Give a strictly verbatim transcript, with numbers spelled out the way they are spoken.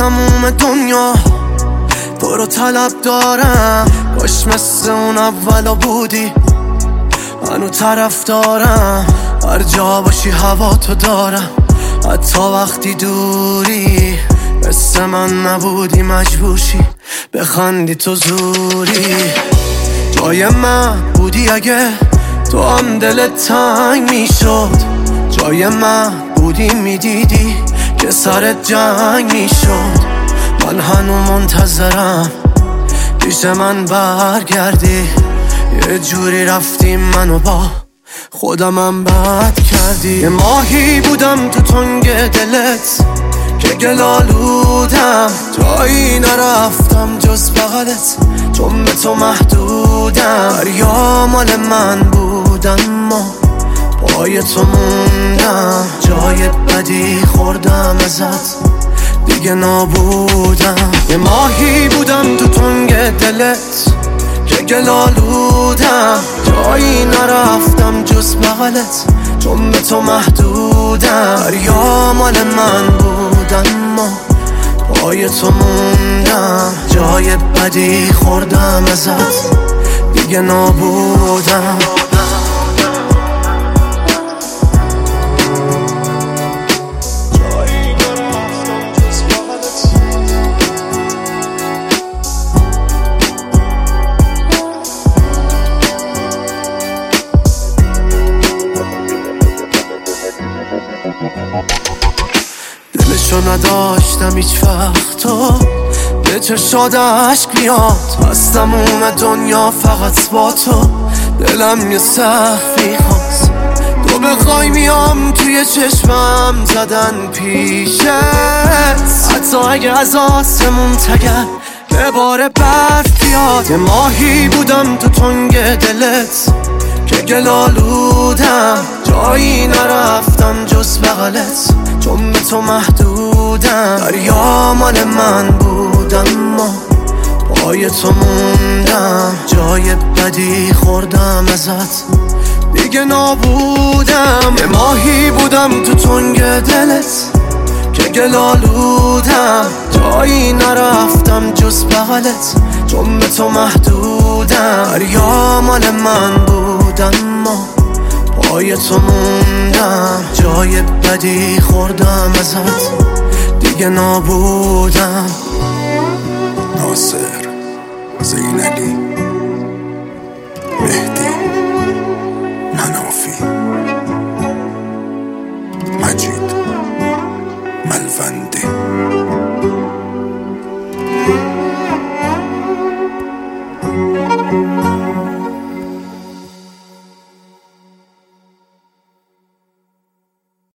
تموم دنیا تو رو طلب دارم، باش مثل اون اولا بودی منو طرف دارم، هر جا باشی هوا تو دارم، حتی وقتی دوری مثل من نبودی مجبورشی بخندی تو زوری. جای من بودی اگه تو هم دلت تنگ میشد، جای من بودی میدیدی که سرت جنگ میشد. من هنو منتظرم پیش من برگردی، یه جوری رفتیم منو با خودمم بد کردی. یه ماهی بودم تو تنگ دلت که گلالودم، جایی نرفتم جز بغلت چون به تو محدودم. دریا مال من بودن ما پای تو موندم، جای بدی خوردم ازت دیگه نابودم. یه ماهی بودم تو تنگ دلت که گلالودم، جایی نرفتم جز بغلت چون به تو محدودم. دریا مال من بودن ما پای تو موندم، جای بدی خوردم ازت دیگه نابودم. دلشو نداشتم هیچ وقت تو به چشاد عشق بیاد، از تموم دنیا فقط با تو دلم یه سخفی خواست. تو بخوای میام توی چشمم زدن پیشت، حتی اگه از آسمون تگر به بار برف بیاد. یه ماهی بودم تو تنگ دلت که گلالودم، جایی نرفتم جز بغلت چون به تو محدودم. دریا مال من بودم ما پای تو موندم، جای بدی خوردم ازت دیگه نابودم. یه ماهی بودم تو تنگ دلت که گلالودم، جایی نرفتم جز بغلت چون به تو محدودم. دریا مال من بودم ما پای تو موندم، جای بدی خوردم ازت دیگه نابودم. ناصر، زینلی، مهدی، منافی، مجید، ملونده